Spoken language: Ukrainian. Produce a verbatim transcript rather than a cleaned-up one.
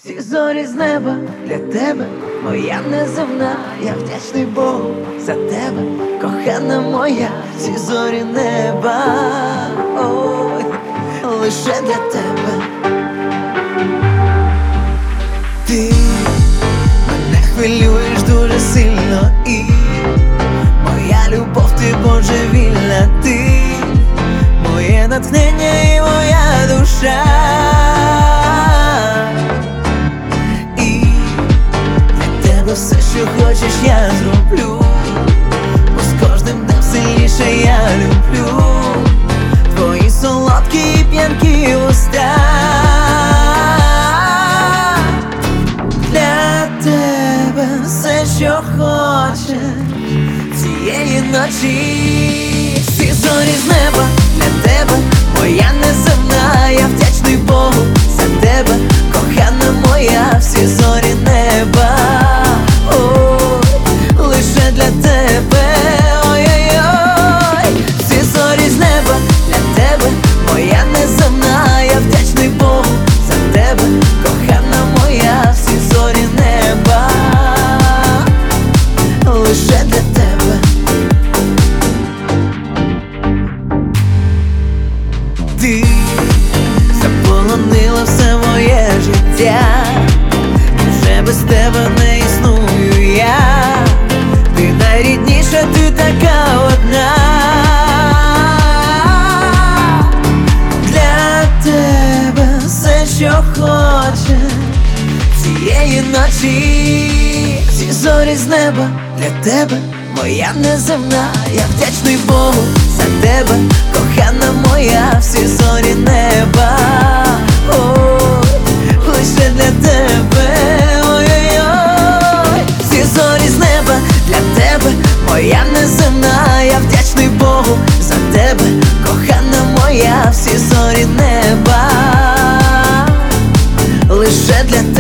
Всі зорі з неба для тебе, моя неземна, я вдячний Богу за тебе, кохана моя, всі зорі неба, ой, лише для тебе. Ти мене хвилюєш дуже сильно, і моя любов, ти божевільна, ти моє натхнення і моя душа. Все, що хочеш, я зроблю, бо з кожним днем сильніше я люблю твої солодкі і п'янкі уста. Для тебе все, що хочеш цієї ночі. Всі зорі з неба для тебе, моя неземна, я вдячний Богу за тебе, кохана моя, всі зорі неба, лише для тебе, ой-ой-ой. Всі зорі з неба для тебе, моя неземна, я вдячний Богу за тебе, кохана моя, всі зорі неба, лише для тебе. Ти заполонила все моє життя, вже без тебе не існую я. Ти найрідніша, ти така одна. Для тебе все, що хочеш цієї ночі. Всі зорі з неба для тебе, моя неземна, я вдячний Богу за тебе, кохана моя, всі зорі неба, ой, лише для тебе, ой-ой-ой. Всі зорі з неба для тебе, моя неземна, я вдячний Богу за тебе, кохана моя, всі зорі неба, лише для тебе.